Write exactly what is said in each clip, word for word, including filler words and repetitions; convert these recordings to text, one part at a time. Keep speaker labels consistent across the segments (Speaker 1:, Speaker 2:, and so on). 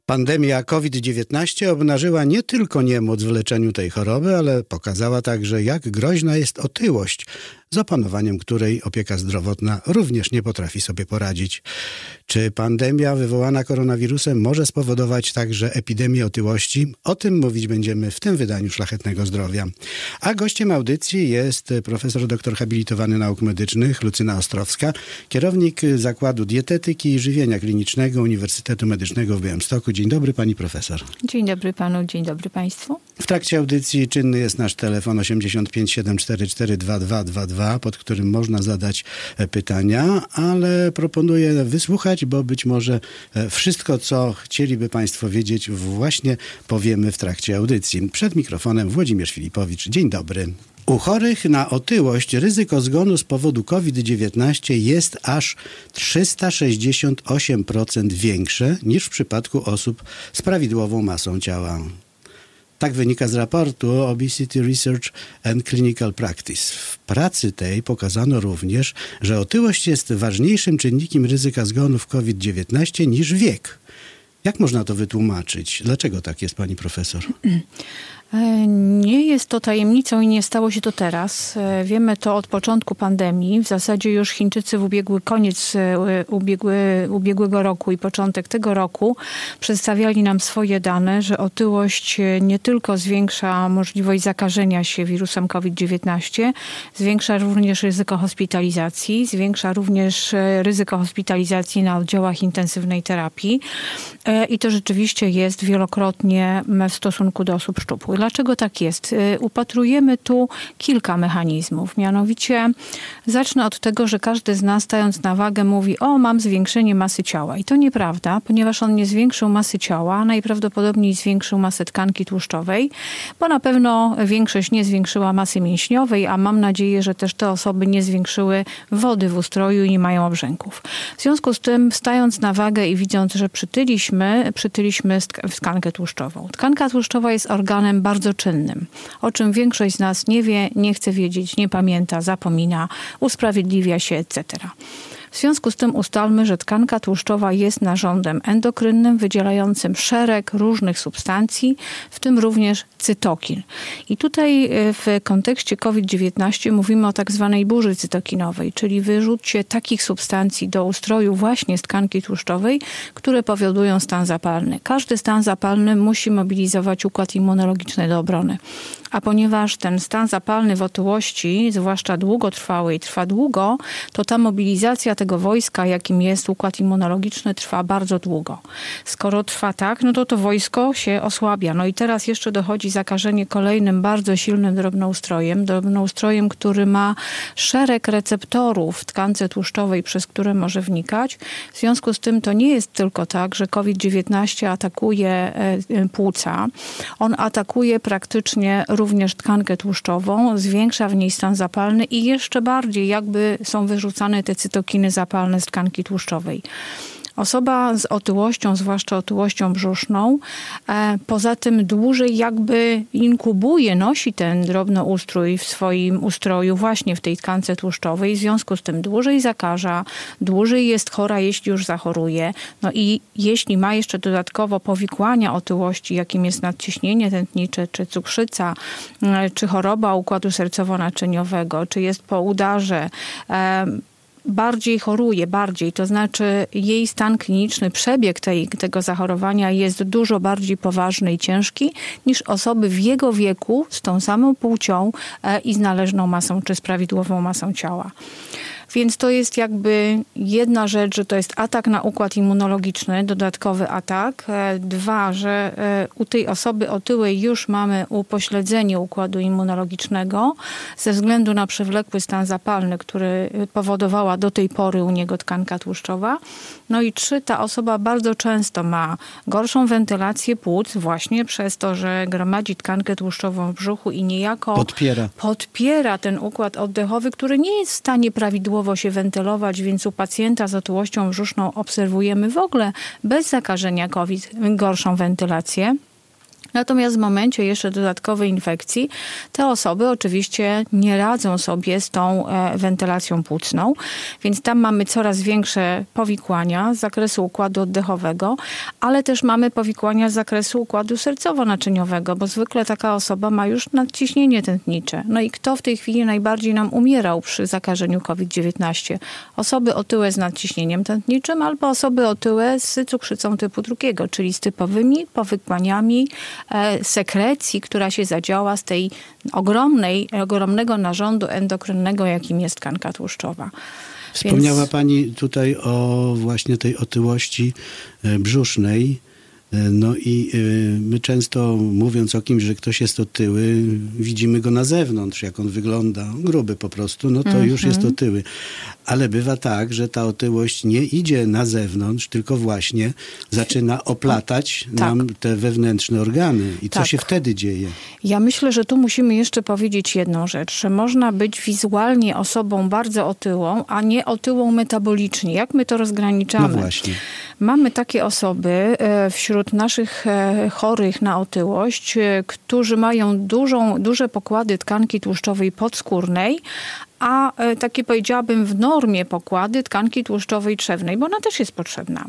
Speaker 1: Pandemia kowid dziewiętnaście obnażyła nie tylko niemoc w leczeniu tej choroby, ale pokazała także, jak groźna jest otyłość, z opanowaniem której opieka zdrowotna również nie potrafi sobie poradzić. Czy pandemia wywołana koronawirusem może spowodować także epidemię otyłości? O tym mówić będziemy w tym wydaniu Szlachetnego Zdrowia. A gościem audycji jest profesor doktor habilitowany nauk medycznych Lucyna Ostrowska, kierownik Zakładu Dietetyki i Żywienia Klinicznego Uniwersytetu Medycznego w Białymstoku. Dzień dobry pani profesor.
Speaker 2: Dzień dobry panu, dzień dobry państwu.
Speaker 1: W trakcie audycji czynny jest nasz telefon osiemdziesiąt pięć siedem cztery cztery dwa dwa dwa dwa, pod którym można zadać pytania, ale proponuję wysłuchać, bo być może wszystko, co chcieliby państwo wiedzieć, właśnie powiemy w trakcie audycji. Przed mikrofonem Włodzimierz Filipowicz. Dzień dobry. U chorych na otyłość ryzyko zgonu z powodu kowid dziewiętnaście jest aż trzysta sześćdziesiąt osiem procent większe niż w przypadku osób z prawidłową masą ciała. Tak wynika z raportu Obesity Research and Clinical Practice. W pracy tej pokazano również, że otyłość jest ważniejszym czynnikiem ryzyka zgonu w kowid dziewiętnaście niż wiek. Jak można to wytłumaczyć? Dlaczego tak jest, pani profesor?
Speaker 2: Nie jest to tajemnicą i nie stało się to teraz. Wiemy to od początku pandemii. W zasadzie już Chińczycy w ubiegły koniec ubiegły, ubiegłego roku i początek tego roku przedstawiali nam swoje dane, że otyłość nie tylko zwiększa możliwość zakażenia się wirusem kowid dziewiętnaście, zwiększa również ryzyko hospitalizacji, zwiększa również ryzyko hospitalizacji na oddziałach intensywnej terapii i to rzeczywiście jest wielokrotnie w stosunku do osób szczupłych. Dlaczego tak jest? Upatrujemy tu kilka mechanizmów. Mianowicie zacznę od tego, że każdy z nas, stając na wagę, mówi: o, mam zwiększenie masy ciała. I to nieprawda, ponieważ on nie zwiększył masy ciała, a najprawdopodobniej zwiększył masę tkanki tłuszczowej, bo na pewno większość nie zwiększyła masy mięśniowej, a mam nadzieję, że też te osoby nie zwiększyły wody w ustroju i nie mają obrzęków. W związku z tym, stając na wagę i widząc, że przytyliśmy, przytyliśmy tkankę tłuszczową. Tkanka tłuszczowa jest organem bardzo czynnym, o czym większość z nas nie wie, nie chce wiedzieć, nie pamięta, zapomina, usprawiedliwia się, et cetera. W związku z tym ustalmy, że tkanka tłuszczowa jest narządem endokrynnym wydzielającym szereg różnych substancji, w tym również cytokin. I tutaj w kontekście kowid dziewiętnaście mówimy o tak zwanej burzy cytokinowej, czyli wyrzucie takich substancji do ustroju właśnie z tkanki tłuszczowej, które powodują stan zapalny. Każdy stan zapalny musi mobilizować układ immunologiczny do obrony. A ponieważ ten stan zapalny w otyłości, zwłaszcza długotrwały, trwa długo, to ta mobilizacja tego wojska, jakim jest układ immunologiczny, trwa bardzo długo. Skoro trwa tak, no to to wojsko się osłabia. No i teraz jeszcze dochodzi zakażenie kolejnym bardzo silnym drobnoustrojem, drobnoustrojem, który ma szereg receptorów w tkance tłuszczowej, przez które może wnikać. W związku z tym to nie jest tylko tak, że kowid dziewiętnaście atakuje płuca. On atakuje praktycznie również tkankę tłuszczową, zwiększa w niej stan zapalny i jeszcze bardziej jakby są wyrzucane te cytokiny zapalne z tkanki tłuszczowej. Osoba z otyłością, zwłaszcza otyłością brzuszną, e, poza tym dłużej jakby inkubuje, nosi ten drobnoustrój w swoim ustroju właśnie w tej tkance tłuszczowej. W związku z tym dłużej zakaża, dłużej jest chora, jeśli już zachoruje. No i jeśli ma jeszcze dodatkowo powikłania otyłości, jakim jest nadciśnienie tętnicze, czy cukrzyca, e, czy choroba układu sercowo-naczyniowego, czy jest po udarze, e, bardziej choruje, bardziej, to znaczy jej stan kliniczny, przebieg tej, tego zachorowania jest dużo bardziej poważny i ciężki niż osoby w jego wieku z tą samą płcią e, i z należną masą czy z prawidłową masą ciała. Więc to jest jakby jedna rzecz, że to jest atak na układ immunologiczny, dodatkowy atak. Dwa, że u tej osoby otyłej już mamy upośledzenie układu immunologicznego ze względu na przewlekły stan zapalny, który powodowała do tej pory u niego tkanka tłuszczowa. No i trzy, ta osoba bardzo często ma gorszą wentylację płuc właśnie przez to, że gromadzi tkankę tłuszczową w brzuchu i niejako
Speaker 1: podpiera,
Speaker 2: podpiera ten układ oddechowy, który nie jest w stanie prawidłowo się wentylować, więc u pacjenta z otyłością brzuszną obserwujemy w ogóle bez zakażenia COVID gorszą wentylację. Natomiast w momencie jeszcze dodatkowej infekcji te osoby oczywiście nie radzą sobie z tą e, wentylacją płucną, więc tam mamy coraz większe powikłania z zakresu układu oddechowego, ale też mamy powikłania z zakresu układu sercowo-naczyniowego, bo zwykle taka osoba ma już nadciśnienie tętnicze. No i kto w tej chwili najbardziej nam umierał przy zakażeniu kowid dziewiętnaście? Osoby otyłe z nadciśnieniem tętniczym albo osoby otyłe z cukrzycą typu drugiego, czyli z typowymi powikłaniami sekrecji, która się zadziała z tej ogromnej, ogromnego narządu endokrynnego, jakim jest tkanka tłuszczowa.
Speaker 1: Wspomniała
Speaker 2: Więc...
Speaker 1: pani tutaj o właśnie tej otyłości brzusznej. No i my często, mówiąc o kimś, że ktoś jest otyły, widzimy go na zewnątrz, jak on wygląda, gruby po prostu, no to mm-hmm. już jest otyły. Ale bywa tak, że ta otyłość nie idzie na zewnątrz, tylko właśnie zaczyna oplatać tak. nam te wewnętrzne organy. I co tak. się wtedy dzieje?
Speaker 2: Ja myślę, że tu musimy jeszcze powiedzieć jedną rzecz, że można być wizualnie osobą bardzo otyłą, a nie otyłą metabolicznie. Jak my to rozgraniczamy?
Speaker 1: No właśnie.
Speaker 2: Mamy takie osoby wśród naszych chorych na otyłość, którzy mają dużą, duże pokłady tkanki tłuszczowej podskórnej, a takie powiedziałabym w normie pokłady tkanki tłuszczowej trzewnej, bo ona też jest potrzebna.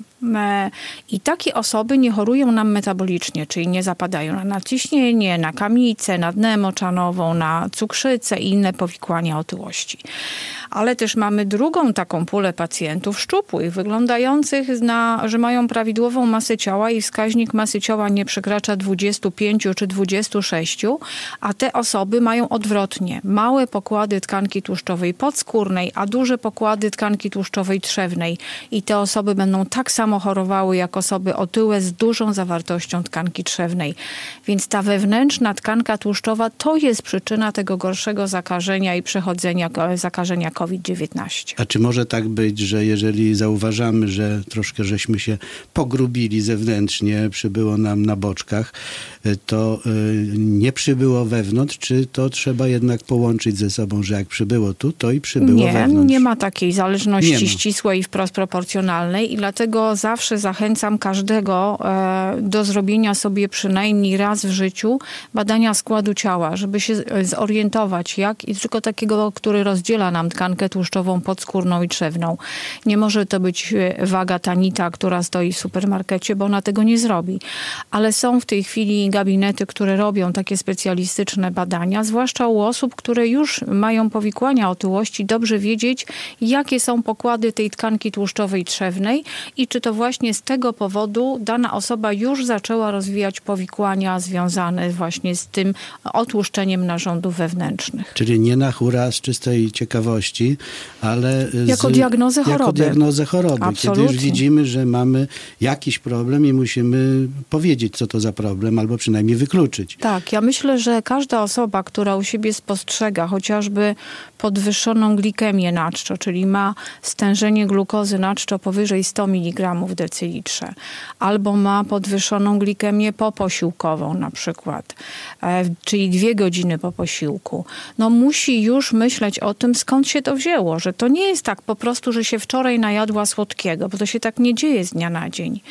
Speaker 2: I takie osoby nie chorują nam metabolicznie, czyli nie zapadają na nadciśnienie, na kamicę, na dnę moczanową, na cukrzycę i inne powikłania otyłości. Ale też mamy drugą taką pulę pacjentów szczupłych, wyglądających na, że mają prawidłową masę ciała i wskaźnik masy ciała nie przekracza dwudziestu pięciu czy dwudziestu sześciu, a te osoby mają odwrotnie. Małe pokłady tkanki tłuszczowej podskórnej, a duże pokłady tkanki tłuszczowej trzewnej. I te osoby będą tak samo chorowały jak osoby otyłe z dużą zawartością tkanki trzewnej. Więc ta wewnętrzna tkanka tłuszczowa to jest przyczyna tego gorszego zakażenia i przechodzenia zakażenia kowid dziewiętnaście.
Speaker 1: A czy może tak być, że jeżeli zauważamy, że troszkę żeśmy się pogrubili zewnętrznie, przybyło nam na boczkach, to nie przybyło wewnątrz, czy to trzeba jednak połączyć ze sobą, że jak przybyło tu, to i przybyło
Speaker 2: nie,
Speaker 1: wewnątrz? Nie,
Speaker 2: nie ma takiej zależności
Speaker 1: ma.
Speaker 2: ścisłej i wprost proporcjonalnej i dlatego zawsze zachęcam każdego e, do zrobienia sobie przynajmniej raz w życiu badania składu ciała, żeby się zorientować, jak i tylko takiego, który rozdziela nam tkankę tłuszczową podskórną i trzewną. Nie może to być waga tanita, która stoi w supermarkecie, bo ona tego nie zrobi. Ale są w tej chwili gabinety, które robią takie specjalistyczne badania, zwłaszcza u osób, które już mają powikłania otyłości, dobrze wiedzieć, jakie są pokłady tej tkanki tłuszczowej trzewnej i czy to właśnie z tego powodu dana osoba już zaczęła rozwijać powikłania związane właśnie z tym otłuszczeniem narządów wewnętrznych.
Speaker 1: Czyli nie na hura z czystej ciekawości, ale z,
Speaker 2: jako diagnozę choroby.
Speaker 1: Jako diagnozę choroby.
Speaker 2: Absolutnie.
Speaker 1: Kiedy już widzimy, że mamy jakiś problem i musimy powiedzieć, co to za problem, albo przynajmniej wykluczyć.
Speaker 2: Tak, ja myślę, że każda osoba, która u siebie spostrzega chociażby podwyższoną glikemię na czczo, czyli ma stężenie glukozy na czczo powyżej sto miligramów w decilitrze, albo ma podwyższoną glikemię poposiłkową na przykład, e, czyli dwie godziny po posiłku, no musi już myśleć o tym, skąd się to wzięło, że to nie jest tak po prostu, że się wczoraj najadła słodkiego, bo to się tak nie dzieje z dnia na dzień.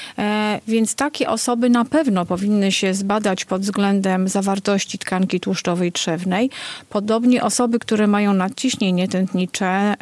Speaker 2: E, więc takie osoby na pewno powinny się zbadać pod względem zawartości tkanki tłuszczowej trzewnej. Podobnie osoby, które mają nadciśnienie tętnicze, e,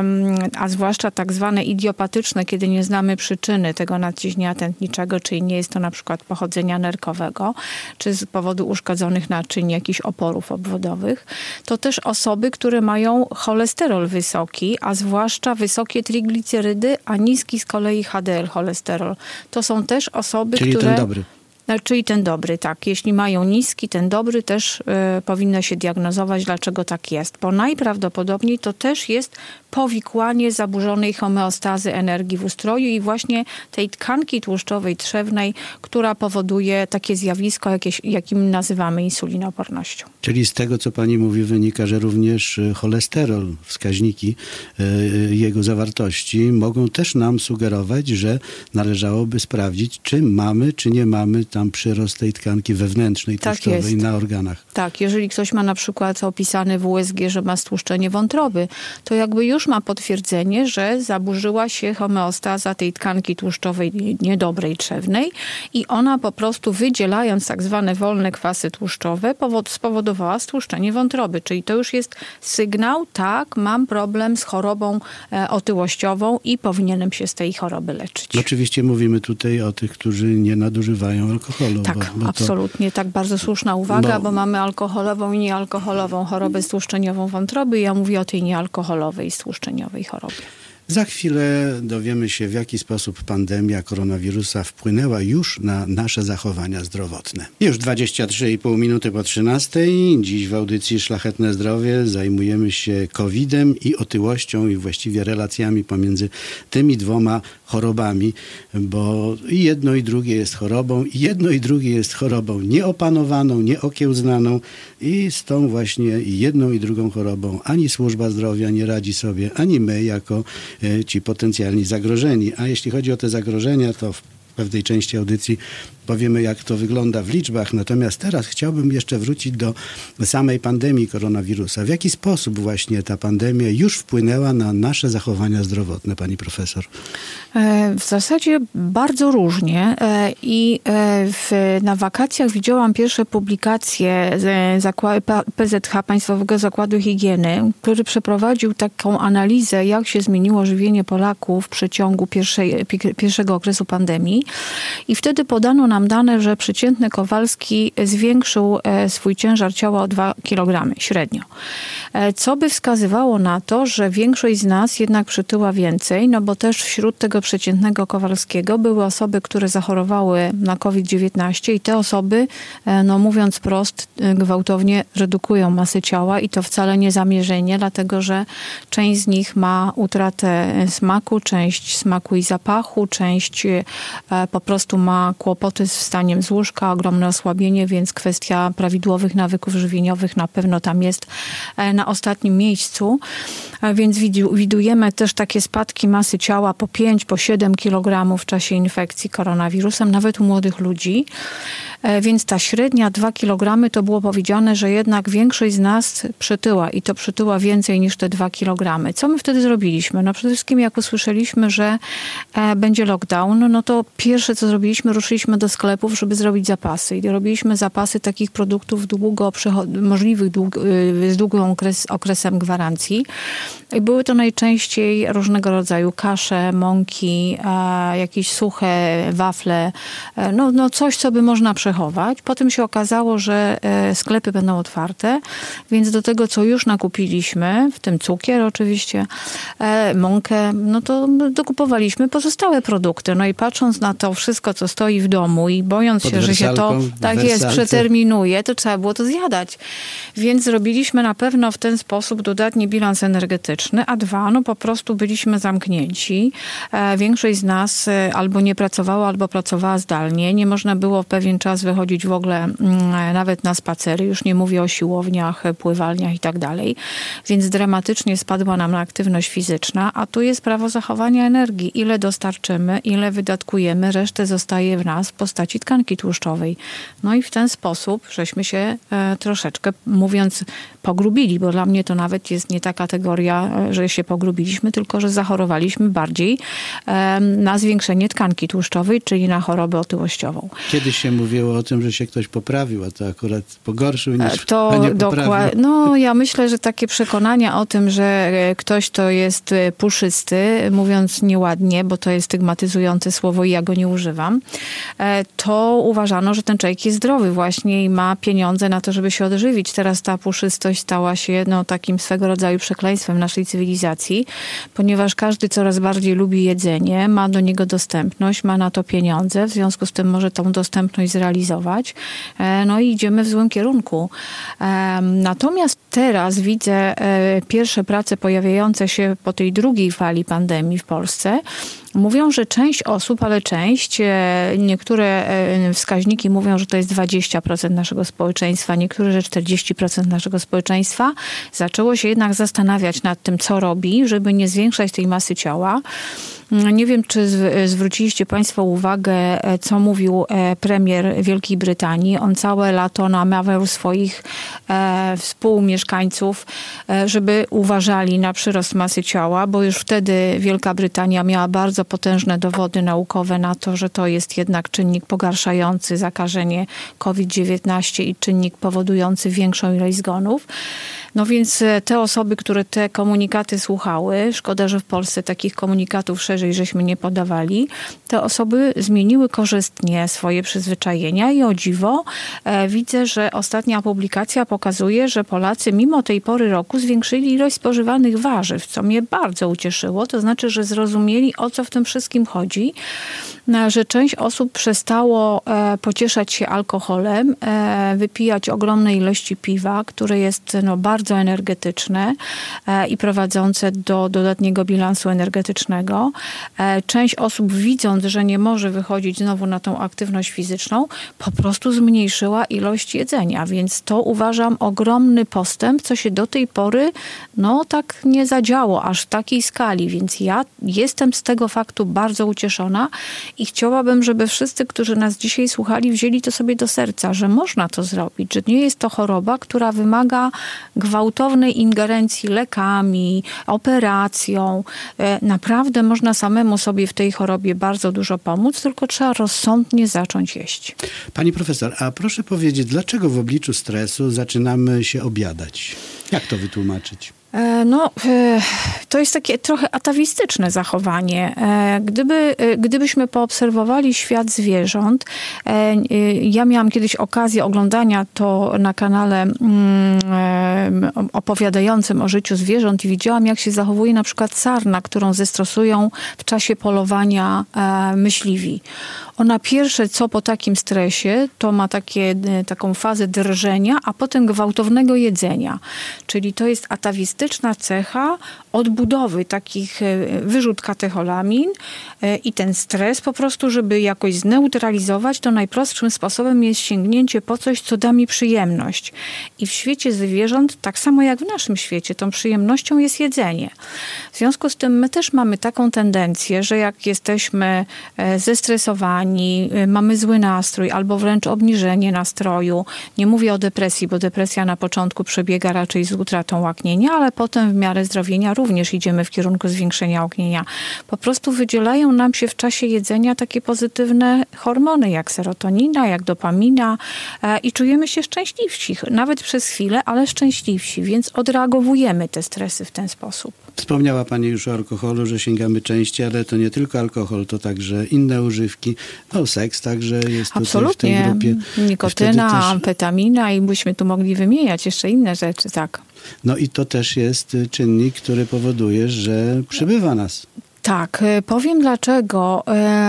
Speaker 2: a zwłaszcza tak zwane idiopatyczne, kiedy nie znamy przyczyny tego nadciśnienia tętniczego, czyli nie jest to na przykład pochodzenia nerkowego, czy z powodu uszkodzonych naczyń, jakichś oporów obwodowych, to też osoby, które mają cholesterol wysoki, a zwłaszcza wysokie triglicerydy, a niski z kolei H D L cholesterol. To są też osoby,
Speaker 1: Czyli
Speaker 2: które...
Speaker 1: ten dobry.
Speaker 2: Czyli ten dobry, tak. Jeśli mają niski, ten dobry też y, powinno się diagnozować, dlaczego tak jest. Bo najprawdopodobniej to też jest powikłanie zaburzonej homeostazy energii w ustroju i właśnie tej tkanki tłuszczowej trzewnej, która powoduje takie zjawisko, jakieś, jakim nazywamy insulinoopornością.
Speaker 1: Czyli z tego, co pani mówi, wynika, że również cholesterol, wskaźniki y, jego zawartości mogą też nam sugerować, że należałoby sprawdzić, czy mamy, czy nie mamy tam przyrost tej tkanki wewnętrznej, tłuszczowej
Speaker 2: tak
Speaker 1: na organach.
Speaker 2: Tak, jeżeli ktoś ma na przykład opisane w U S G, że ma stłuszczenie wątroby, to jakby już ma potwierdzenie, że zaburzyła się homeostaza tej tkanki tłuszczowej niedobrej, trzewnej i ona po prostu wydzielając tak zwane wolne kwasy tłuszczowe powod, spowodowała stłuszczenie wątroby. Czyli to już jest sygnał, tak, mam problem z chorobą e, otyłościową i powinienem się z tej choroby leczyć.
Speaker 1: Oczywiście mówimy tutaj o tych, którzy nie nadużywają alkoholu.
Speaker 2: Tak,
Speaker 1: bo, bo
Speaker 2: absolutnie, to, tak, bardzo słuszna uwaga, bo, bo mamy alkoholową i niealkoholową chorobę stłuszczeniową wątroby. Ja mówię o tej niealkoholowej stłuszczeniowej chorobie.
Speaker 1: Za chwilę dowiemy się, w jaki sposób pandemia koronawirusa wpłynęła już na nasze zachowania zdrowotne. Już dwadzieścia trzy i pół minuty po trzynastej. Dziś w audycji Szlachetne Zdrowie zajmujemy się kowidem i otyłością i właściwie relacjami pomiędzy tymi dwoma chorobami, bo i jedno i drugie jest chorobą, i jedno i drugie jest chorobą nieopanowaną, nieokiełznaną i z tą właśnie jedną i drugą chorobą ani służba zdrowia nie radzi sobie, ani my jako ci potencjalni zagrożeni. A jeśli chodzi o te zagrożenia, to w pewnej części audycji powiemy, jak to wygląda w liczbach. Natomiast teraz chciałbym jeszcze wrócić do samej pandemii koronawirusa. W jaki sposób właśnie ta pandemia już wpłynęła na nasze zachowania zdrowotne, pani profesor?
Speaker 2: W zasadzie bardzo różnie i w, na wakacjach widziałam pierwsze publikacje P Z H, Państwowego Zakładu Higieny, który przeprowadził taką analizę, jak się zmieniło żywienie Polaków w przeciągu pierwszej, pierwszego okresu pandemii. I wtedy podano nam dane, że przeciętny Kowalski zwiększył swój ciężar ciała o dwa kilogramy średnio. Co by wskazywało na to, że większość z nas jednak przytyła więcej, no bo też wśród tego przeciętnego Kowalskiego były osoby, które zachorowały na COVID dziewiętnaście i te osoby, no mówiąc prost, gwałtownie redukują masę ciała i to wcale nie zamierzenie, dlatego że część z nich ma utratę smaku, część smaku i zapachu, część po prostu ma kłopoty z wstaniem z łóżka, ogromne osłabienie, więc kwestia prawidłowych nawyków żywieniowych na pewno tam jest na ostatnim miejscu. Więc widujemy też takie spadki masy ciała po pięć, po siedem kilogramów w czasie infekcji koronawirusem, nawet u młodych ludzi. Więc ta średnia dwa kilogramy to było powiedziane, że jednak większość z nas przytyła i to przytyła więcej niż te dwa kilogramy. Co my wtedy zrobiliśmy? No przede wszystkim jak usłyszeliśmy, że będzie lockdown, no to pierwsze co zrobiliśmy, ruszyliśmy do sklepów, żeby zrobić zapasy. I robiliśmy zapasy takich produktów długo, możliwych dług, z długim okres, okresem gwarancji. I były to najczęściej różnego rodzaju kasze, mąki, e, jakieś suche wafle, e, no, no coś, co by można przechować. Potem się okazało, że e, sklepy będą otwarte, więc do tego, co już nakupiliśmy, w tym cukier oczywiście, e, mąkę, no to dokupowaliśmy pozostałe produkty. No i patrząc na to wszystko, co stoi w domu i bojąc się, że się to tak jest, przeterminuje, to trzeba było to zjadać. Więc zrobiliśmy na pewno w ten sposób dodatni bilans energetyczny, a dwa, no po prostu byliśmy zamknięci. E, większość z nas e, albo nie pracowała, albo pracowała zdalnie. Nie można było w pewien czas wychodzić w ogóle m, nawet na spacery. Już nie mówię o siłowniach, pływalniach i tak dalej. Więc dramatycznie spadła nam aktywność fizyczna, a tu jest prawo zachowania energii. Ile dostarczymy, ile wydatkujemy, resztę zostaje w nas w postaci tkanki tłuszczowej. No i w ten sposób żeśmy się e, troszeczkę, mówiąc, pogrubili, bo dla mnie to nawet jest nie ta kategoria, że się pogrubiliśmy, tylko że zachorowaliśmy bardziej e, na zwiększenie tkanki tłuszczowej, czyli na chorobę otyłościową.
Speaker 1: Kiedyś się mówiło o tym, że się ktoś poprawił, a to akurat pogorszył niż
Speaker 2: to
Speaker 1: a nie
Speaker 2: dokład... No ja myślę, że takie przekonania o tym, że ktoś to jest puszysty, mówiąc nieładnie, bo to jest stygmatyzujące słowo i ja go nie używam, to uważano, że ten człowiek jest zdrowy właśnie i ma pieniądze na to, żeby się odżywić. Teraz ta puszystość stała się no, takim swego rodzaju przekleństwem naszej cywilizacji, ponieważ każdy coraz bardziej lubi jedzenie, ma do niego dostępność, ma na to pieniądze, w związku z tym może tą dostępność zrealizować. No i idziemy w złym kierunku. Natomiast teraz widzę pierwsze prace pojawiające się po tej drugiej fali pandemii w Polsce, Mówią, że część osób, ale część, niektóre wskaźniki mówią, że to jest dwadzieścia procent naszego społeczeństwa, niektóre, że czterdzieści procent naszego społeczeństwa zaczęło się jednak zastanawiać nad tym, co robi, żeby nie zwiększać tej masy ciała. Nie wiem, czy zwróciliście Państwo uwagę, co mówił premier Wielkiej Brytanii. On całe lato namawiał swoich współmieszkańców, żeby uważali na przyrost masy ciała, bo już wtedy Wielka Brytania miała bardzo potężne dowody naukowe na to, że to jest jednak czynnik pogarszający zakażenie kowid dziewiętnaście i czynnik powodujący większą ilość zgonów. No więc te osoby, które te komunikaty słuchały, szkoda, że w Polsce takich komunikatów szerzej żeśmy nie podawali, te osoby zmieniły korzystnie swoje przyzwyczajenia i o dziwo e, widzę, że ostatnia publikacja pokazuje, że Polacy mimo tej pory roku zwiększyli ilość spożywanych warzyw, co mnie bardzo ucieszyło. To znaczy, że zrozumieli, o co w tym wszystkim chodzi, że część osób przestało e, pocieszać się alkoholem, e, wypijać ogromne ilości piwa, które jest no, bardzo bardzo energetyczne e, i prowadzące do dodatniego bilansu energetycznego. E, część osób, widząc, że nie może wychodzić znowu na tą aktywność fizyczną, po prostu zmniejszyła ilość jedzenia, więc to uważam ogromny postęp, co się do tej pory no tak nie zadziało aż w takiej skali, więc ja jestem z tego faktu bardzo ucieszona i chciałabym, żeby wszyscy, którzy nas dzisiaj słuchali, wzięli to sobie do serca, że można to zrobić, że nie jest to choroba, która wymaga gwałtownej ingerencji lekami, operacją. Naprawdę można samemu sobie w tej chorobie bardzo dużo pomóc, tylko trzeba rozsądnie zacząć jeść.
Speaker 1: Pani profesor, a proszę powiedzieć, dlaczego w obliczu stresu zaczynamy się obiadać? Jak to wytłumaczyć?
Speaker 2: No, to jest takie trochę atawistyczne zachowanie. Gdyby, gdybyśmy poobserwowali świat zwierząt, ja miałam kiedyś okazję oglądania to na kanale opowiadającym o życiu zwierząt i widziałam, jak się zachowuje na przykład sarna, którą zestresują w czasie polowania myśliwi. Ona pierwsze co po takim stresie, to ma takie, taką fazę drżenia, a potem gwałtownego jedzenia. Czyli to jest atawistyczna cecha odbudowy takich wyrzut katecholamin i ten stres po prostu, żeby jakoś zneutralizować, to najprostszym sposobem jest sięgnięcie po coś, co da mi przyjemność. I w świecie zwierząt, tak samo jak w naszym świecie, tą przyjemnością jest jedzenie. W związku z tym my też mamy taką tendencję, że jak jesteśmy zestresowani, mamy zły nastrój albo wręcz obniżenie nastroju, nie mówię o depresji, bo depresja na początku przebiega raczej z utratą łaknienia, ale potem w miarę zdrowienia również idziemy w kierunku zwiększenia łaknienia. Po prostu wydzielają nam się w czasie jedzenia takie pozytywne hormony, jak serotonina, jak dopamina e, i czujemy się szczęśliwsi, nawet przez chwilę, ale szczęśliwsi, więc odreagowujemy te stresy w ten sposób.
Speaker 1: Wspomniała Pani już o alkoholu, że sięgamy częściej, ale to nie tylko alkohol, to także inne używki. No seks także jest tutaj w tej grupie.
Speaker 2: Nikotyna, też... amfetamina i byśmy tu mogli wymieniać jeszcze inne rzeczy, tak.
Speaker 1: No i to też jest czynnik, który powoduje, że przybywa nas.
Speaker 2: Tak, powiem dlaczego.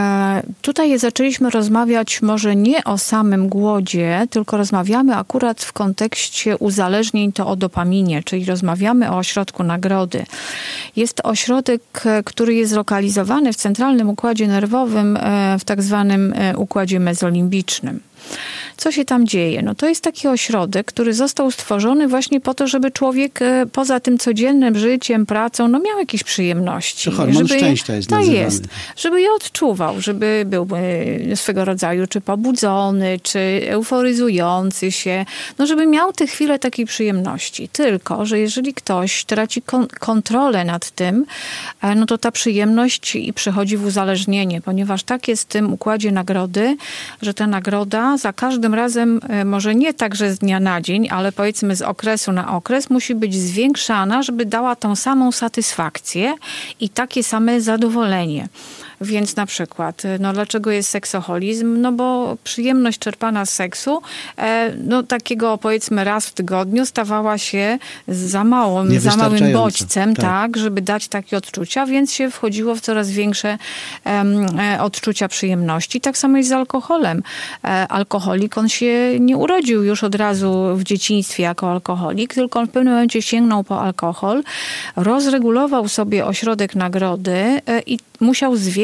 Speaker 2: Tutaj zaczęliśmy rozmawiać może nie o samym głodzie, tylko rozmawiamy akurat w kontekście uzależnień to o dopaminie, czyli rozmawiamy o ośrodku nagrody. Jest to ośrodek, który jest zlokalizowany w centralnym układzie nerwowym, w tak zwanym układzie mezolimbicznym. Co się tam dzieje? No to jest taki ośrodek, który został stworzony właśnie po to, żeby człowiek poza tym codziennym życiem, pracą, no miał jakieś przyjemności.
Speaker 1: To hormon
Speaker 2: żeby,
Speaker 1: szczęścia jest
Speaker 2: to
Speaker 1: nazywany.
Speaker 2: jest, żeby je odczuwał, żeby był swego rodzaju czy pobudzony, czy euforyzujący się, no żeby miał te chwile takiej przyjemności. Tylko, że jeżeli ktoś traci kon- kontrolę nad tym, no to ta przyjemność i przechodzi w uzależnienie, ponieważ tak jest w tym układzie nagrody, że ta nagroda za każdym razem, może nie tak, że z dnia na dzień, ale powiedzmy z okresu na okres musi być zwiększana, żeby dała tą samą satysfakcję i takie same zadowolenie. Więc na przykład, no dlaczego jest seksoholizm? No bo przyjemność czerpana z seksu, no takiego powiedzmy raz w tygodniu stawała się za małym, za małym bodźcem, tak. tak, żeby dać takie odczucia, więc się wchodziło w coraz większe um, odczucia przyjemności. Tak samo jest z alkoholem. E, alkoholik, on się nie urodził już od razu w dzieciństwie jako alkoholik, tylko on w pewnym momencie sięgnął po alkohol, rozregulował sobie ośrodek nagrody e, i musiał zwiększyć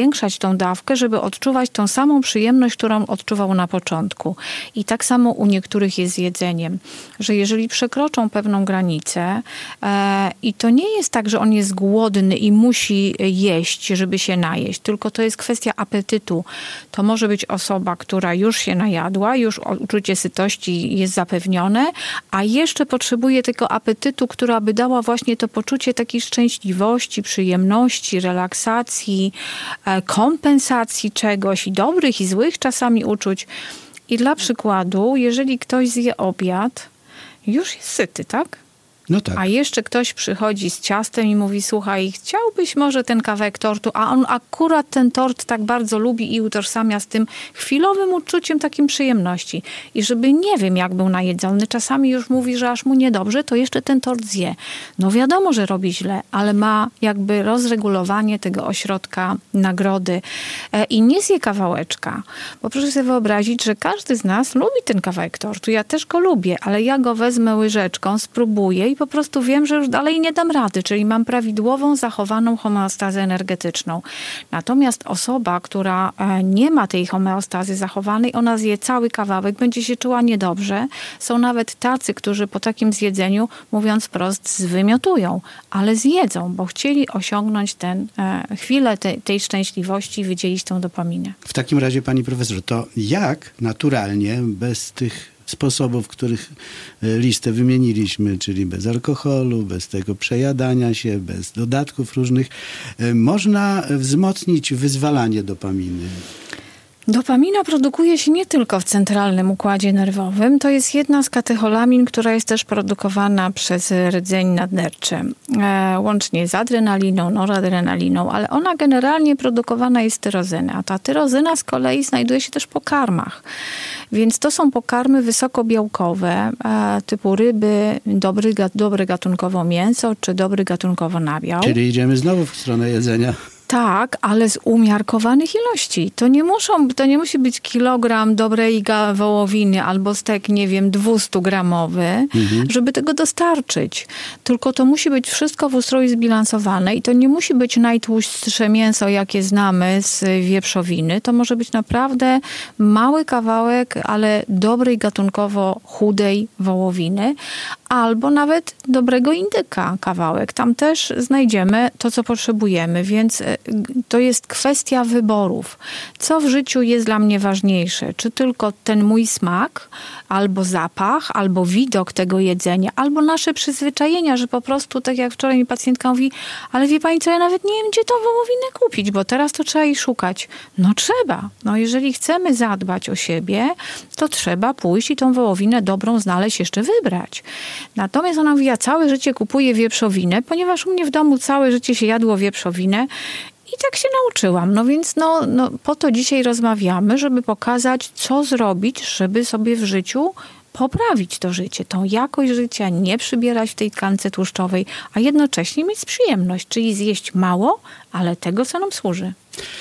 Speaker 2: zwiększać tą dawkę, żeby odczuwać tą samą przyjemność, którą odczuwał na początku. I tak samo u niektórych jest z jedzeniem, że jeżeli przekroczą pewną granicę e, i to nie jest tak, że on jest głodny i musi jeść, żeby się najeść, tylko to jest kwestia apetytu. To może być osoba, która już się najadła, już uczucie sytości jest zapewnione, a jeszcze potrzebuje tego apetytu, która by dała właśnie to poczucie takiej szczęśliwości, przyjemności, relaksacji, e, kompensacji czegoś i dobrych i złych czasami uczuć. I dla przykładu, jeżeli ktoś zje obiad, już jest syty, tak?
Speaker 1: No tak.
Speaker 2: A jeszcze ktoś przychodzi z ciastem i mówi, słuchaj, chciałbyś może ten kawałek tortu, a on akurat ten tort tak bardzo lubi i utożsamia z tym chwilowym uczuciem takim przyjemności. I żeby nie wiem, jak był najedzony, czasami już mówi, że aż mu niedobrze, to jeszcze ten tort zje. No wiadomo, że robi źle, ale ma jakby rozregulowanie tego ośrodka nagrody i nie zje kawałeczka. Bo proszę sobie wyobrazić, że każdy z nas lubi ten kawałek tortu. Ja też go lubię, ale ja go wezmę łyżeczką, spróbuję i po prostu wiem, że już dalej nie dam rady, czyli mam prawidłową, zachowaną homeostazę energetyczną. Natomiast osoba, która nie ma tej homeostazy zachowanej, ona zje cały kawałek, będzie się czuła niedobrze. Są nawet tacy, którzy po takim zjedzeniu, mówiąc wprost, zwymiotują, ale zjedzą, bo chcieli osiągnąć ten, e, chwilę te, tej szczęśliwości i wydzielić tą dopaminę.
Speaker 1: W takim razie, pani profesor, to jak naturalnie, bez tych sposobów, których listę wymieniliśmy, czyli bez alkoholu, bez tego przejadania się, bez dodatków różnych, można wzmocnić wyzwalanie dopaminy?
Speaker 2: Dopamina produkuje się nie tylko w centralnym układzie nerwowym. To jest jedna z katecholamin, która jest też produkowana przez rdzeń nadnerczy. E, łącznie z adrenaliną, noradrenaliną, ale ona generalnie produkowana jest z tyrozyny. A ta tyrozyna z kolei znajduje się też w pokarmach. Więc to są pokarmy wysokobiałkowe, e, typu ryby, dobry, dobre gatunkowo mięso, czy dobry gatunkowo nabiał.
Speaker 1: Czyli idziemy znowu w stronę jedzenia.
Speaker 2: Tak, ale z umiarkowanych ilości. To nie muszą, to nie musi być kilogram dobrej wołowiny albo stek, nie wiem, dwiestogramowy, mhm. żeby tego dostarczyć. Tylko to musi być wszystko w ustroju zbilansowane i to nie musi być najtłustsze mięso, jakie znamy z wieprzowiny. To może być naprawdę mały kawałek, ale dobrej gatunkowo chudej wołowiny. Albo nawet dobrego indyka kawałek. Tam też znajdziemy to, co potrzebujemy, więc to jest kwestia wyborów. Co w życiu jest dla mnie ważniejsze? Czy tylko ten mój smak, albo zapach, albo widok tego jedzenia, albo nasze przyzwyczajenia, że po prostu, tak jak wczoraj mi pacjentka mówi, ale wie pani co, ja nawet nie wiem, gdzie tą wołowinę kupić, bo teraz to trzeba jej szukać. No trzeba. No jeżeli chcemy zadbać o siebie, to trzeba pójść i tą wołowinę dobrą znaleźć, jeszcze wybrać. Natomiast ona mówi, ja całe życie kupuję wieprzowinę, ponieważ u mnie w domu całe życie się jadło wieprzowinę i tak się nauczyłam. No więc no, no, po to dzisiaj rozmawiamy, żeby pokazać, co zrobić, żeby sobie w życiu poprawić to życie, tą jakość życia, nie przybierać w tej tkance tłuszczowej, a jednocześnie mieć przyjemność, czyli zjeść mało, ale tego, co nam służy.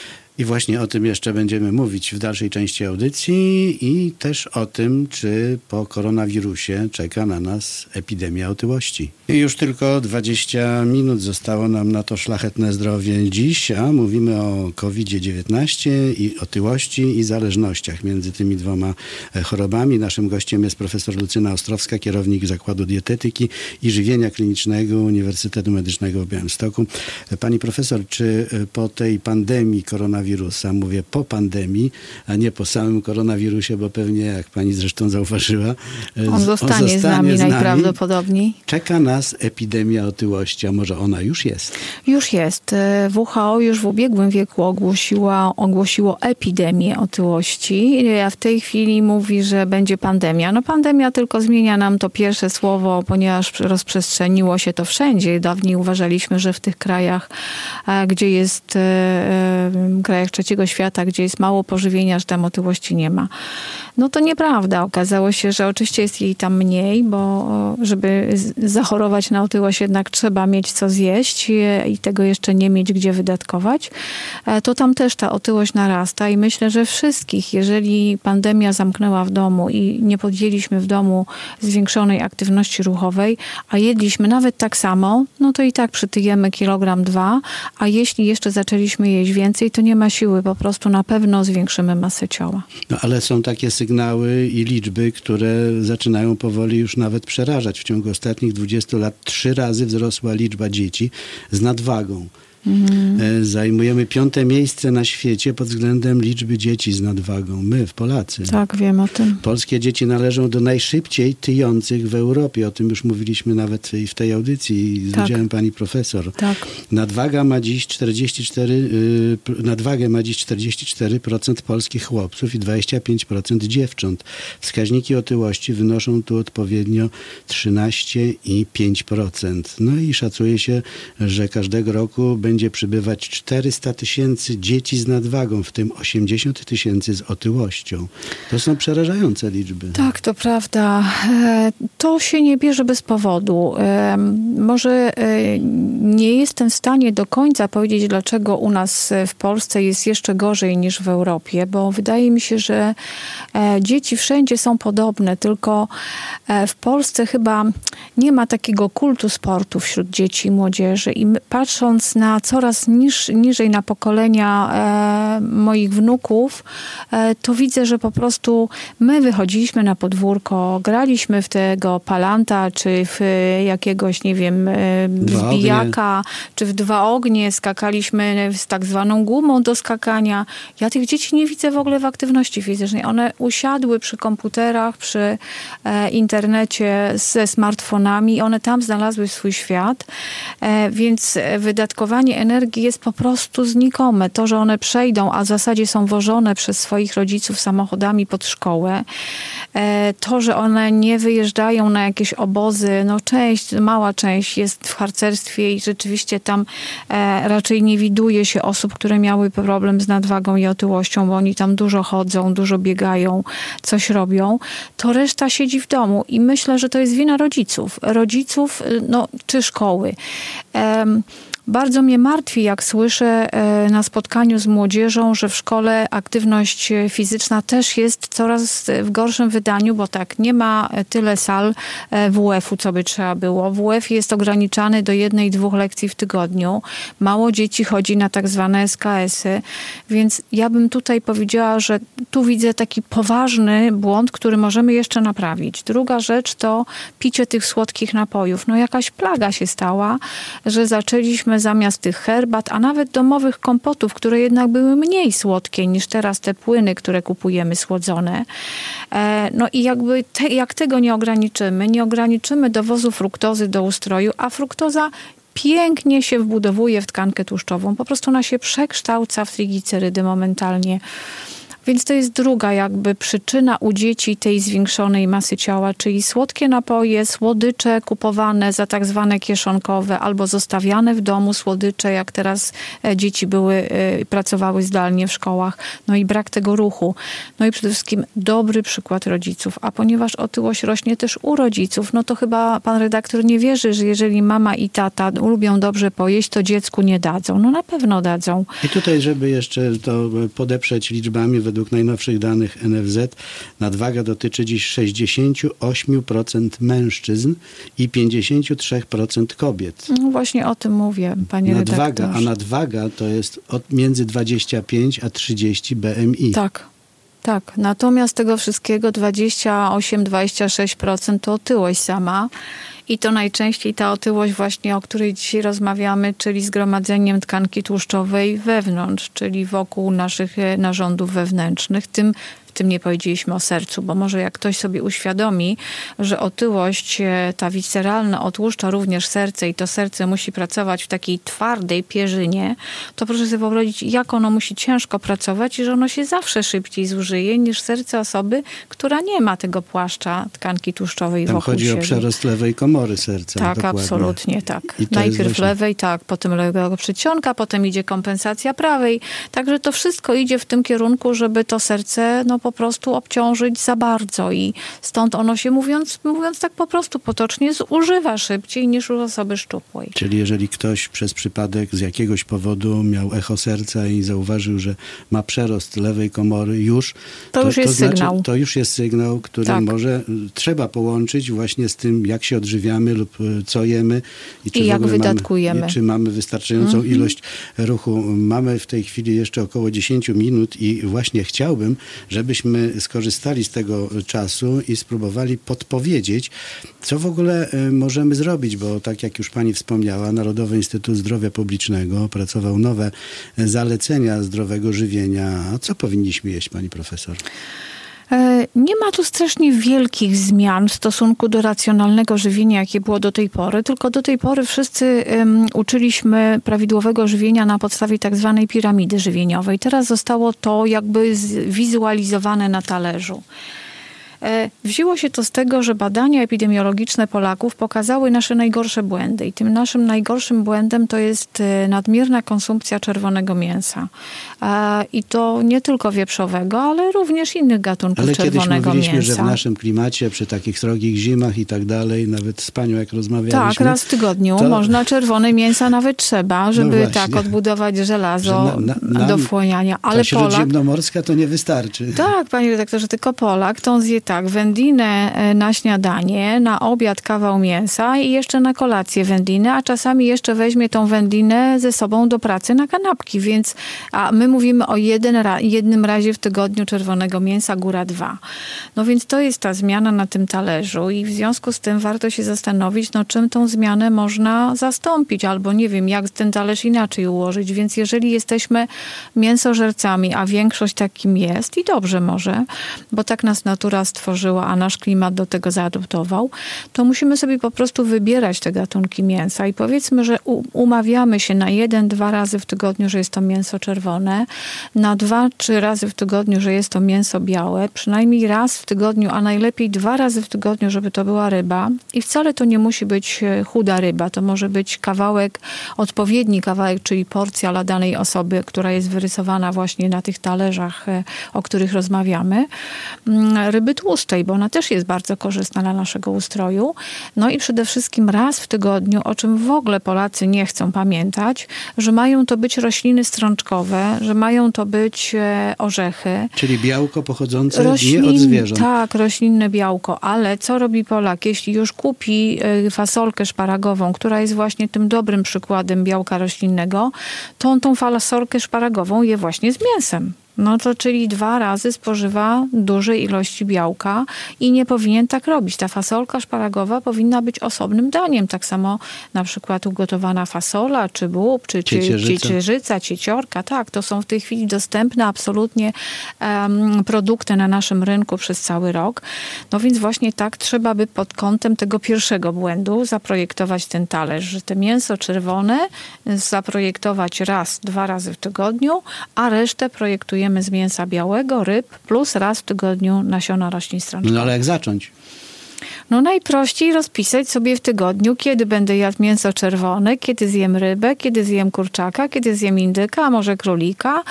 Speaker 1: I właśnie o tym jeszcze będziemy mówić w dalszej części audycji i też o tym, czy po koronawirusie czeka na nas epidemia otyłości. I już tylko dwadzieścia minut zostało nam na to szlachetne zdrowie dziś, a mówimy o kowid dziewiętnaście i otyłości i zależnościach między tymi dwoma chorobami. Naszym gościem jest profesor Lucyna Ostrowska, kierownik Zakładu Dietetyki i Żywienia Klinicznego Uniwersytetu Medycznego w Białymstoku. Pani profesor, czy po tej pandemii koronawirusa, wirusa, mówię po pandemii, a nie po samym koronawirusie, bo pewnie, jak pani zresztą zauważyła,
Speaker 2: on zostanie, on zostanie z nami, z nami najprawdopodobniej.
Speaker 1: Czeka nas epidemia otyłości, a może ona już jest?
Speaker 2: Już jest. W H O już w ubiegłym wieku ogłosiła, ogłosiło epidemię otyłości. A w tej chwili mówi, że będzie pandemia. No pandemia tylko zmienia nam to pierwsze słowo, ponieważ rozprzestrzeniło się to wszędzie. Dawniej uważaliśmy, że w tych krajach, gdzie jest kraj krajach trzeciego świata, gdzie jest mało pożywienia, że tam otyłości nie ma. No to nieprawda. Okazało się, że oczywiście jest jej tam mniej, bo żeby zachorować na otyłość jednak trzeba mieć co zjeść i tego jeszcze nie mieć gdzie wydatkować. To tam też ta otyłość narasta i myślę, że wszystkich, jeżeli pandemia zamknęła w domu i nie podjęliśmy w domu zwiększonej aktywności ruchowej, a jedliśmy nawet tak samo, no to i tak przytyjemy kilogram dwa, a jeśli jeszcze zaczęliśmy jeść więcej, to nie ma na siły po prostu na pewno zwiększymy masę ciała.
Speaker 1: No, ale są takie sygnały i liczby, które zaczynają powoli już nawet przerażać. W ciągu ostatnich dwudziestu lat trzy razy wzrosła liczba dzieci z nadwagą. Mhm. Zajmujemy piąte miejsce na świecie pod względem liczby dzieci z nadwagą. My, w Polacy.
Speaker 2: Tak, wiem o tym.
Speaker 1: Polskie dzieci należą do najszybciej tyjących w Europie. O tym już mówiliśmy nawet i w tej audycji z tak. udziałem pani profesor.
Speaker 2: Tak.
Speaker 1: Nadwaga ma dziś czterdzieści cztery, nadwagę ma dziś czterdzieści cztery procent polskich chłopców i dwadzieścia pięć procent dziewcząt. Wskaźniki otyłości wynoszą tu odpowiednio trzynaście i pięć procent. No i szacuje się, że każdego roku będzie przybywać czterysta tysięcy dzieci z nadwagą, w tym osiemdziesiąt tysięcy z otyłością. To są przerażające liczby.
Speaker 2: Tak, to prawda. To się nie bierze bez powodu. Może nie jestem w stanie do końca powiedzieć, dlaczego u nas w Polsce jest jeszcze gorzej niż w Europie, bo wydaje mi się, że dzieci wszędzie są podobne, tylko w Polsce chyba nie ma takiego kultu sportu wśród dzieci i młodzieży. I patrząc na coraz niż, niżej na pokolenia e, moich wnuków, e, to widzę, że po prostu my wychodziliśmy na podwórko, graliśmy w tego palanta, czy w jakiegoś, nie wiem, e, zbijaka, czy w dwa ognie, skakaliśmy z tak zwaną gumą do skakania. Ja tych dzieci nie widzę w ogóle w aktywności fizycznej. One usiadły przy komputerach, przy e, internecie ze smartfonami. One tam znalazły swój świat, e, więc wydatkowanie energii jest po prostu znikome. To, że one przejdą, a w zasadzie są wożone przez swoich rodziców samochodami pod szkołę, to, że one nie wyjeżdżają na jakieś obozy, no część, mała część jest w harcerstwie i rzeczywiście tam raczej nie widuje się osób, które miały problem z nadwagą i otyłością, bo oni tam dużo chodzą, dużo biegają, coś robią, to reszta siedzi w domu i myślę, że to jest wina rodziców. Rodziców, no, czy szkoły. Um, Bardzo mnie martwi, jak słyszę na spotkaniu z młodzieżą, że w szkole aktywność fizyczna też jest coraz w gorszym wydaniu, bo tak, nie ma tyle sal W F-u, co by trzeba było. W F jest ograniczany do jednej, dwóch lekcji w tygodniu. Mało dzieci chodzi na tak zwane S K S-y, więc ja bym tutaj powiedziała, że tu widzę taki poważny błąd, który możemy jeszcze naprawić. Druga rzecz to picie tych słodkich napojów. No jakaś plaga się stała, że zaczęliśmy zamiast tych herbat, a nawet domowych kompotów, które jednak były mniej słodkie niż teraz te płyny, które kupujemy słodzone. No i jakby te, jak tego nie ograniczymy, nie ograniczymy dowozu fruktozy do ustroju, a fruktoza pięknie się wbudowuje w tkankę tłuszczową. Po prostu ona się przekształca w triglicerydy momentalnie. Więc to jest druga jakby przyczyna u dzieci tej zwiększonej masy ciała, czyli słodkie napoje, słodycze kupowane za tak zwane kieszonkowe albo zostawiane w domu słodycze, jak teraz dzieci były, pracowały zdalnie w szkołach. No i brak tego ruchu. No i przede wszystkim dobry przykład rodziców. A ponieważ otyłość rośnie też u rodziców, no to chyba pan redaktor nie wierzy, że jeżeli mama i tata lubią dobrze pojeść, to dziecku nie dadzą. No na pewno dadzą.
Speaker 1: I tutaj, żeby jeszcze to podeprzeć liczbami, według najnowszych danych N F Z nadwaga dotyczy dziś sześćdziesiąt osiem procent mężczyzn i pięćdziesiąt trzy procent kobiet.
Speaker 2: No właśnie o tym mówię, panie
Speaker 1: nadwaga,
Speaker 2: redaktorze.
Speaker 1: A nadwaga to jest od między dwadzieścia pięć a trzydzieści B M I.
Speaker 2: Tak. Tak, natomiast tego wszystkiego dwadzieścia osiem do dwudziestu sześciu procent to otyłość sama. I to najczęściej ta otyłość właśnie, o której dzisiaj rozmawiamy, czyli zgromadzeniem tkanki tłuszczowej wewnątrz, czyli wokół naszych narządów wewnętrznych. Tym W tym nie powiedzieliśmy o sercu, bo może jak ktoś sobie uświadomi, że otyłość, ta wisceralna otłuszcza również serce i to serce musi pracować w takiej twardej pierzynie, to proszę sobie wyobrazić, jak ono musi ciężko pracować i że ono się zawsze szybciej zużyje niż serce osoby, która nie ma tego płaszcza tkanki tłuszczowej
Speaker 1: Tam
Speaker 2: wokół
Speaker 1: chodzi
Speaker 2: siebie.
Speaker 1: o przerost lewej komory serca.
Speaker 2: Tak,
Speaker 1: dokładnie.
Speaker 2: absolutnie tak.
Speaker 1: Najpierw
Speaker 2: właśnie... lewej, tak, potem lewego przedsionka, potem idzie kompensacja prawej. Także to wszystko idzie w tym kierunku, żeby to serce no, no po prostu obciążyć za bardzo i stąd ono się, mówiąc, mówiąc tak po prostu potocznie, zużywa szybciej niż u osoby szczupłej.
Speaker 1: Czyli jeżeli ktoś przez przypadek z jakiegoś powodu miał echo serca i zauważył, że ma przerost lewej komory już,
Speaker 2: to, to już jest
Speaker 1: to znaczy,
Speaker 2: sygnał.
Speaker 1: To już jest sygnał, który
Speaker 2: tak.
Speaker 1: może trzeba połączyć właśnie z tym, jak się odżywiamy lub co jemy i, czy
Speaker 2: I
Speaker 1: w
Speaker 2: jak
Speaker 1: ogóle
Speaker 2: wydatkujemy.
Speaker 1: Mamy, i czy mamy wystarczającą
Speaker 2: mm-hmm.
Speaker 1: ilość ruchu. Mamy w tej chwili jeszcze około dziesięć minut i właśnie chciałbym, żebyśmy skorzystali z tego czasu i spróbowali podpowiedzieć, co w ogóle możemy zrobić, bo tak jak już pani wspomniała, Narodowy Instytut Zdrowia Publicznego opracował nowe zalecenia zdrowego żywienia. A co powinniśmy jeść, pani profesor?
Speaker 2: Nie ma tu strasznie wielkich zmian w stosunku do racjonalnego żywienia, jakie było do tej pory, tylko do tej pory wszyscy um, uczyliśmy prawidłowego żywienia na podstawie tak zwanej piramidy żywieniowej. Teraz zostało to jakby zwizualizowane na talerzu. Wzięło się to z tego, że badania epidemiologiczne Polaków pokazały nasze najgorsze błędy. I tym naszym najgorszym błędem to jest nadmierna konsumpcja czerwonego mięsa. I to nie tylko wieprzowego, ale również innych gatunków
Speaker 1: ale
Speaker 2: czerwonego mięsa. Ale
Speaker 1: kiedyś mówiliśmy,
Speaker 2: mięsa.
Speaker 1: że w naszym klimacie, przy takich srogich zimach i tak dalej, nawet z panią jak rozmawialiśmy.
Speaker 2: Tak, raz w tygodniu to... można czerwone mięsa, nawet trzeba, żeby no tak odbudować żelazo na, na, do wchłaniania. Ale
Speaker 1: ta śródziemnomorska to nie wystarczy.
Speaker 2: Tak, panie redaktorze, tylko Polak to on zje tak, wędlinę na śniadanie, na obiad kawał mięsa i jeszcze na kolację wędlinę, a czasami jeszcze weźmie tą wędlinę ze sobą do pracy na kanapki, więc a my mówimy o jeden, jednym razie w tygodniu czerwonego mięsa, góra dwa. No więc to jest ta zmiana na tym talerzu i w związku z tym warto się zastanowić, no czym tą zmianę można zastąpić, albo nie wiem, jak ten talerz inaczej ułożyć, więc jeżeli jesteśmy mięsożercami, a większość takim jest i dobrze może, bo tak nas natura stworzyła, a nasz klimat do tego zaadoptował, to musimy sobie po prostu wybierać te gatunki mięsa i powiedzmy, że umawiamy się na jeden, dwa razy w tygodniu, że jest to mięso czerwone, na dwa, trzy razy w tygodniu, że jest to mięso białe, przynajmniej raz w tygodniu, a najlepiej dwa razy w tygodniu, żeby to była ryba i wcale to nie musi być chuda ryba, to może być kawałek, odpowiedni kawałek, czyli porcja dla danej osoby, która jest wyrysowana właśnie na tych talerzach, o których rozmawiamy. Ryby tłustej, bo ona też jest bardzo korzystna dla naszego ustroju. No i przede wszystkim raz w tygodniu, o czym w ogóle Polacy nie chcą pamiętać, że mają to być rośliny strączkowe, że mają to być orzechy.
Speaker 1: Czyli białko pochodzące
Speaker 2: Roślin,
Speaker 1: nie od zwierząt.
Speaker 2: Tak, roślinne białko. Ale co robi Polak? Jeśli już kupi fasolkę szparagową, która jest właśnie tym dobrym przykładem białka roślinnego, to on tą fasolkę szparagową je właśnie z mięsem. No to czyli dwa razy spożywa duże ilości białka i nie powinien tak robić. Ta fasolka szparagowa powinna być osobnym daniem. Tak samo na przykład ugotowana fasola, czy bób, czy ciecierzyca, ciecierzyca, cieciorka. Tak, to są w tej chwili dostępne absolutnie um, produkty na naszym rynku przez cały rok. No więc właśnie tak trzeba by pod kątem tego pierwszego błędu zaprojektować ten talerz, że te mięso czerwone zaprojektować raz, dwa razy w tygodniu, a resztę projektujemy z mięsa białego, ryb, plus raz w tygodniu nasiona roślin strączkowych.
Speaker 1: No ale jak zacząć?
Speaker 2: No najprościej rozpisać sobie w tygodniu, kiedy będę jadł mięso czerwone, kiedy zjem rybę, kiedy zjem kurczaka, kiedy zjem indyka, a może królika,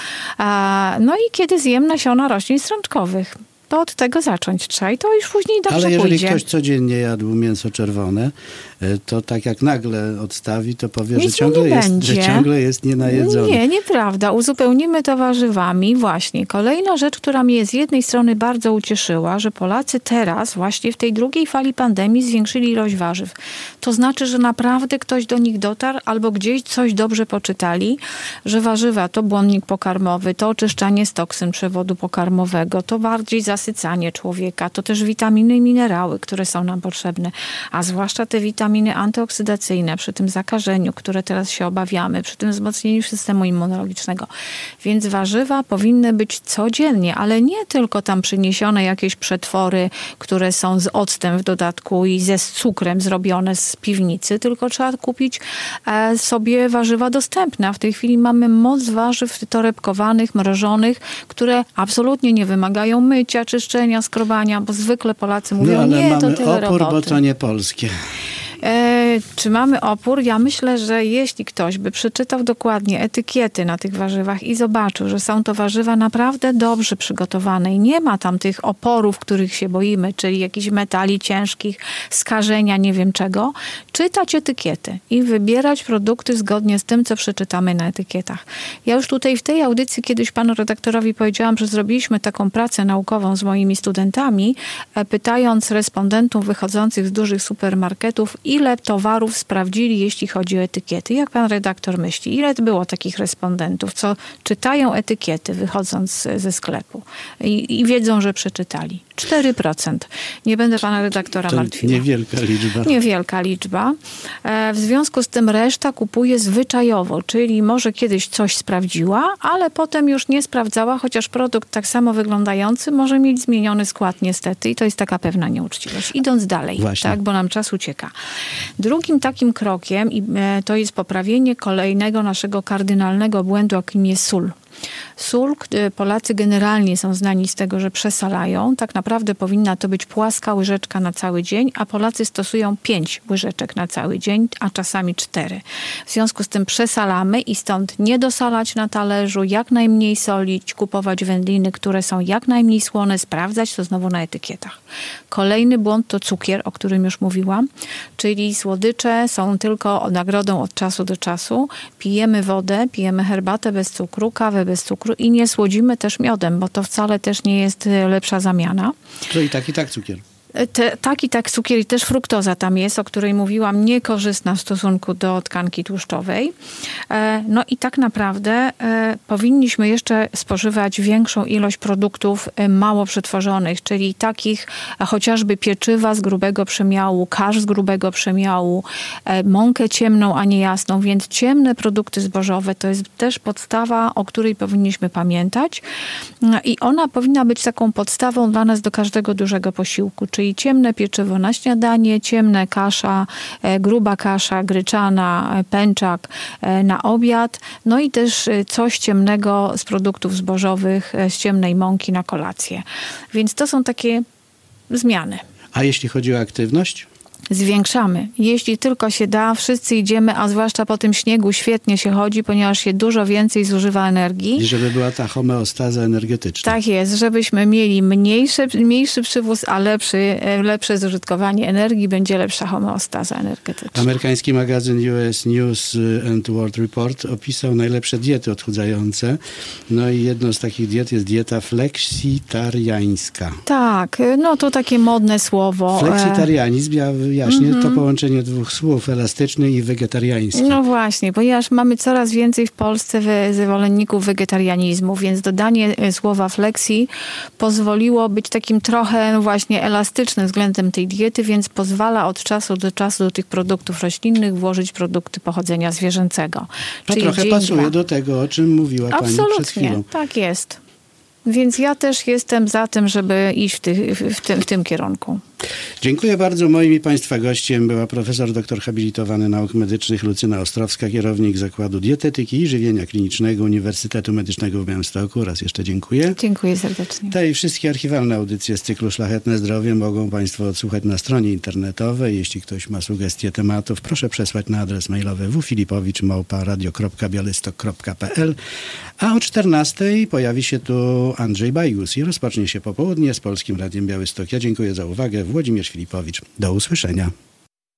Speaker 2: a, no i kiedy zjem nasiona roślin strączkowych. To od tego zacząć trzeba i to już później dobrze
Speaker 1: Ale jeżeli
Speaker 2: pójdzie.
Speaker 1: ktoś codziennie jadł mięso czerwone, to tak jak nagle odstawi, to powie,
Speaker 2: Nic
Speaker 1: że ciągle, jest, że ciągle jest nienajedzony.
Speaker 2: Nie, nieprawda. Uzupełnimy to warzywami. Właśnie. Kolejna rzecz, która mnie z jednej strony bardzo ucieszyła, że Polacy teraz właśnie w tej drugiej fali pandemii zwiększyli ilość warzyw. To znaczy, że naprawdę ktoś do nich dotarł albo gdzieś coś dobrze poczytali, że warzywa to błonnik pokarmowy, to oczyszczanie z toksyn przewodu pokarmowego, to bardziej zasycanie człowieka, to też witaminy i minerały, które są nam potrzebne, a zwłaszcza te witaminy antyoksydacyjne przy tym zakażeniu, które teraz się obawiamy, przy tym wzmocnieniu systemu immunologicznego. Więc warzywa powinny być codziennie, ale nie tylko tam przyniesione jakieś przetwory, które są z octem w dodatku i ze cukrem zrobione z piwnicy, tylko trzeba kupić sobie warzywa dostępne. A w tej chwili mamy moc warzyw torebkowanych, mrożonych, które absolutnie nie wymagają mycia, czyszczenia, skrobania, bo zwykle Polacy mówią,
Speaker 1: no, ale
Speaker 2: nie,
Speaker 1: mamy
Speaker 2: to tyle
Speaker 1: opór,
Speaker 2: roboty.
Speaker 1: bo to nie polskie.
Speaker 2: E, mamy, czy mamy opór? Ja myślę, że jeśli ktoś by przeczytał dokładnie etykiety na tych warzywach i zobaczył, że są to warzywa naprawdę dobrze przygotowane i nie ma tam tych oporów, których się boimy, czyli jakichś metali ciężkich, skażenia, nie wiem czego, czytać etykiety i wybierać produkty zgodnie z tym, co przeczytamy na etykietach. Ja już tutaj w tej audycji kiedyś panu redaktorowi powiedziałam, że zrobiliśmy taką pracę naukową z moimi studentami, pytając respondentów wychodzących z dużych supermarketów, ile towarów sprawdzili, jeśli chodzi o etykiety. Jak pan redaktor myśli, ile było takich respondentów, co czytają etykiety wychodząc ze sklepu i, i wiedzą, że przeczytali? cztery procent. Nie będę pana redaktora
Speaker 1: to
Speaker 2: martwiła.
Speaker 1: Niewielka liczba.
Speaker 2: Niewielka liczba. W związku z tym reszta kupuje zwyczajowo, czyli może kiedyś coś sprawdziła, ale potem już nie sprawdzała, chociaż produkt tak samo wyglądający może mieć zmieniony skład niestety i to jest taka pewna nieuczciwość. Idąc dalej,
Speaker 1: Właśnie.
Speaker 2: tak, bo nam czas ucieka. Drugim takim krokiem i to jest poprawienie kolejnego naszego kardynalnego błędu, jakim jest sól. Sól, Polacy generalnie są znani z tego, że przesalają. Tak naprawdę powinna to być płaska łyżeczka na cały dzień, a Polacy stosują pięć łyżeczek na cały dzień, a czasami cztery. W związku z tym przesalamy i stąd nie dosalać na talerzu, jak najmniej solić, kupować wędliny, które są jak najmniej słone, sprawdzać to znowu na etykietach. Kolejny błąd to cukier, o którym już mówiłam, czyli słodycze są tylko nagrodą od czasu do czasu. Pijemy wodę, pijemy herbatę bez cukru, kawę bez cukru i nie słodzimy też miodem, bo to wcale też nie jest lepsza zamiana.
Speaker 1: To i tak, i tak cukier.
Speaker 2: Te, tak i tak cukier i też fruktoza tam jest, o której mówiłam, niekorzystna w stosunku do tkanki tłuszczowej. No i tak naprawdę powinniśmy jeszcze spożywać większą ilość produktów mało przetworzonych, czyli takich chociażby pieczywa z grubego przemiału, kasz z grubego przemiału, mąkę ciemną, a nie jasną, więc ciemne produkty zbożowe to jest też podstawa, o której powinniśmy pamiętać i ona powinna być taką podstawą dla nas do każdego dużego posiłku, czyli ciemne pieczywo na śniadanie, ciemna kasza, gruba kasza gryczana, pęczak na obiad, no i też coś ciemnego z produktów zbożowych, z ciemnej mąki na kolację. Więc to są takie zmiany.
Speaker 1: A jeśli chodzi o aktywność?
Speaker 2: Zwiększamy. Jeśli tylko się da, wszyscy idziemy, a zwłaszcza po tym śniegu świetnie się chodzi, ponieważ się dużo więcej zużywa energii.
Speaker 1: I żeby była ta homeostaza energetyczna.
Speaker 2: Tak jest, żebyśmy mieli mniejszy, mniejszy przywóz, a lepszy, lepsze zużytkowanie energii, będzie lepsza homeostaza energetyczna.
Speaker 1: Amerykański magazyn U S News and World Report opisał najlepsze diety odchudzające. No i jedną z takich diet jest dieta fleksitariańska.
Speaker 2: Tak, no to takie modne słowo.
Speaker 1: Fleksitarianizm, ja wyjaśnię, mm-hmm. to połączenie dwóch słów, elastyczny i wegetariański.
Speaker 2: No właśnie, ponieważ mamy coraz więcej w Polsce zwolenników wegetarianizmu, więc dodanie słowa flexi pozwoliło być takim trochę właśnie elastycznym względem tej diety, więc pozwala od czasu do czasu do tych produktów roślinnych włożyć produkty pochodzenia zwierzęcego.
Speaker 1: To
Speaker 2: Czyli
Speaker 1: trochę pasuje dwa. do tego, o czym mówiła
Speaker 2: Absolutnie,
Speaker 1: pani przed chwilą.
Speaker 2: Tak jest. Więc ja też jestem za tym, żeby iść w, ty, w, tym, w tym kierunku.
Speaker 1: Dziękuję bardzo. Moim i państwa gościem była profesor doktor habilitowany nauk medycznych Lucyna Ostrowska, kierownik Zakładu Dietetyki i Żywienia Klinicznego Uniwersytetu Medycznego w Białymstoku. Raz jeszcze dziękuję.
Speaker 2: Dziękuję serdecznie.
Speaker 1: Te i wszystkie archiwalne audycje z cyklu Szlachetne Zdrowie mogą państwo odsłuchać na stronie internetowej. Jeśli ktoś ma sugestie tematów, proszę przesłać na adres mailowy w filipowicz małpa radio kropka białystok kropka p l. A o czternastej pojawi się tu Andrzej Bajgus i rozpocznie się popołudnie z Polskim Radiem Białystok. Ja dziękuję za uwagę. Włodzimierz Filipowicz. Do usłyszenia.